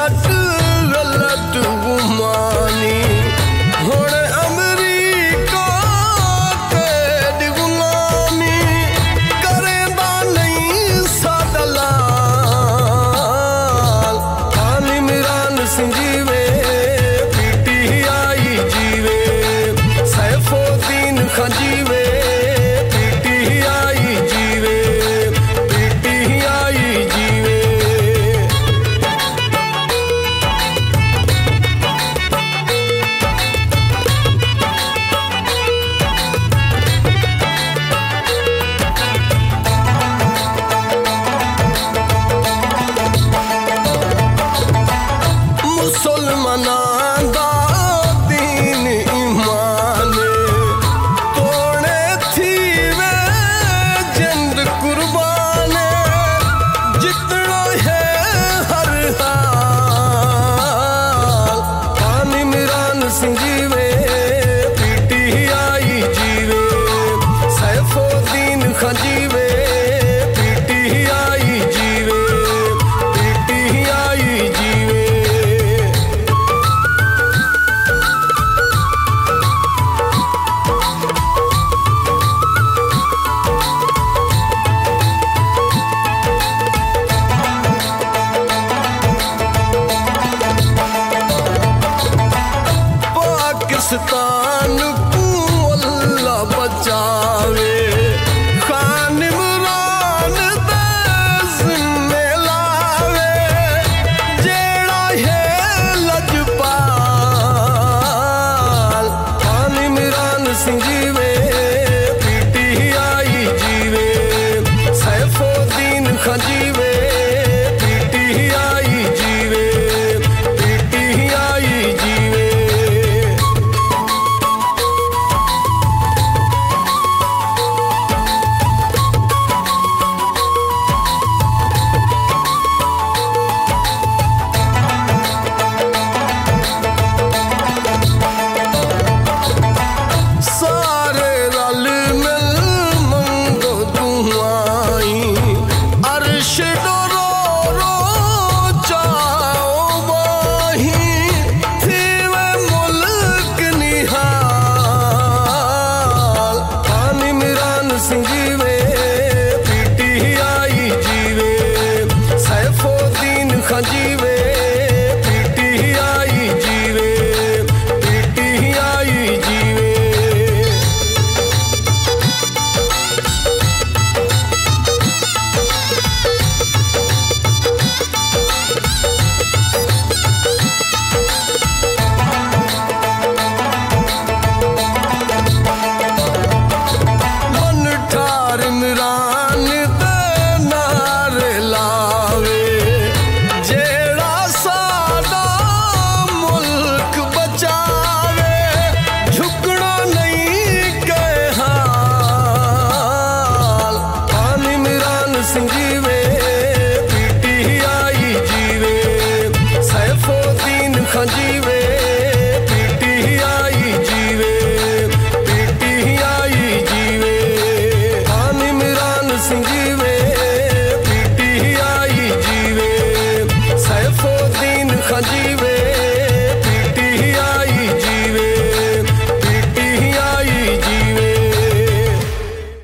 सट गलत गुमानी हुण अमरीका कैद गुलामी करेंदा नहीं साडा लाल खान इमरान सिंह जीवे पीटीआई जीवे सैफुद्दीन खान जीवे पीटीआई जीवे पीटीआई जीवे मुसलमानां दा दीन ईमान तोड़े थी वे जिंद कुर्बान जितना है हर हाल खान इमरान सिंह जीवे पीटीआई जीवे सैफुद्दीन खान जीवे पीटीआई जीवे पीटीआई जीवे पाकिस्तान को अल्लाह बचावे खान इमरान दे जिम्मे लावे जेड़ा है लजपाल खान इमरान सिंह जीवे पीटीआई जीवे सैफुद्दीन खान जीवे पीटीआई जीवे पीटीआई जीवे सारे रल मिल मंगो दुआई अर्श डरो रो चाओ बाही थी वे मुल्क निहाल खान इमरान सिंह जीवे